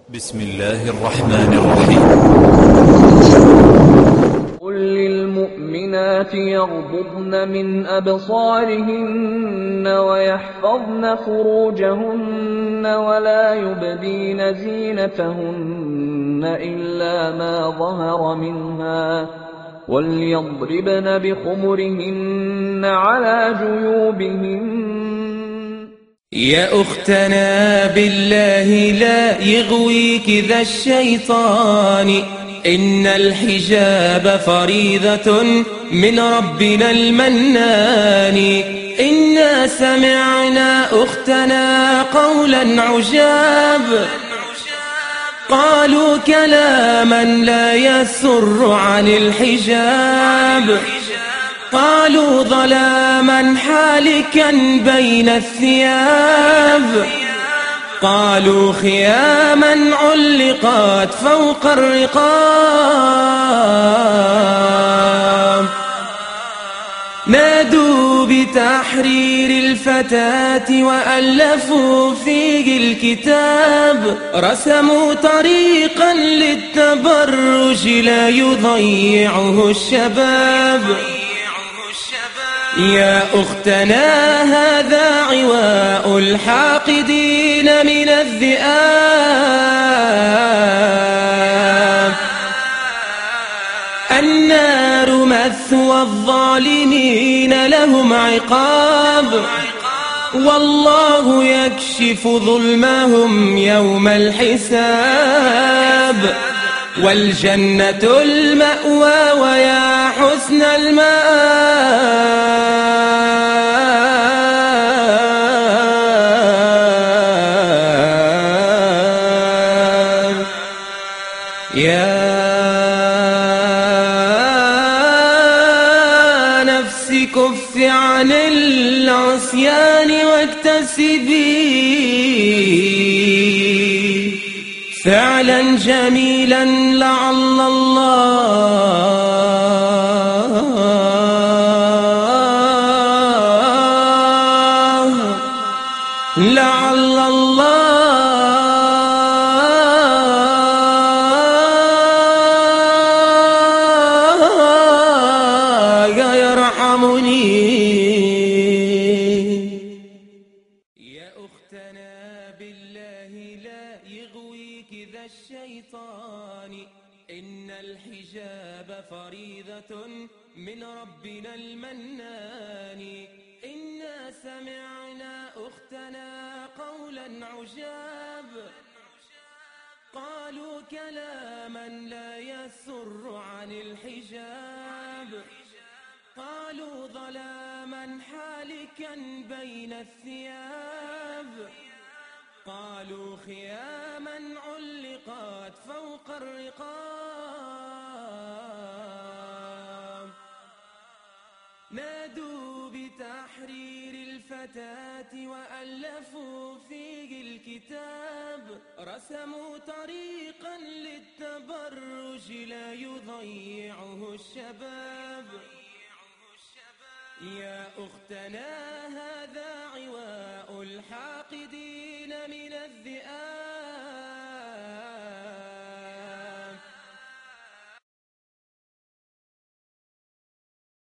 بسم الله الرحمن الرحيم. قل للمؤمنات يغضضن من أبصارهن ويحفظن فروجهن ولا يبدين زينتهن إلا ما ظهر منها وليضربن بخمرهن على جيوبهن. يا أختنا بالله لا يغويك ذا الشيطان، إن الحجاب فريضة من ربنا المنان. إنا سمعنا أختنا قولا عجاب، قالوا كلاما لا يسر عن الحجاب، قالوا ظلاما حالكا بين الثياب، قالوا خياما علقت فوق الرقاب. نادوا بتحرير الفتاة وألفوا فيه الكتاب، رسموا طريقا للتبرج لا يضيعه الشباب. يا أختنا هذا عواء الحاقدين من الذئاب، النار مثوى الظالمين لهم عقاب، والله يكشف ظلمهم يوم الحساب، والجنة المأوى ويا حسن المآب. يا نفس كف عن العصيان واكتسبي فعلا جميلا لعل الله يرحمني. يا أختنا بالله لا يغويك ذا الشيطان، إن الحجاب فريضة من ربنا المنان. إنا سمعنا أختنا قولا عجاب، قالوا كلاما لا يسر عن الحجاب، قالوا ظلاما حالكا بين الثياب، قالوا خياما علقت فوق الرقاب. نادوا بتحرير الفتاة وألفوا فيه الكتاب، رسموا طريقا للتبرج لا يضيعه الشباب. يا أختنا هذا عواء الحاقدين من الذئاب.